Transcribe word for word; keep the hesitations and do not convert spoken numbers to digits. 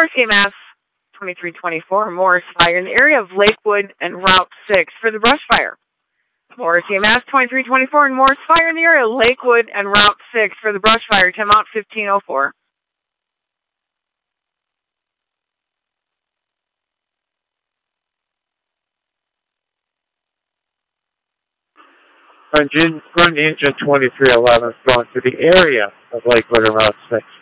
Morris E M S twenty-three twenty-four, Morris Fire in the area of Lakewood and Route six for the brush fire. Morris E M S twenty-three twenty-four and Morris Fire in the area of Lakewood and Route six for the brush fire. Time out fifteen oh four. Engine, run engine twenty-three eleven going to the area of Lakewood and Route six.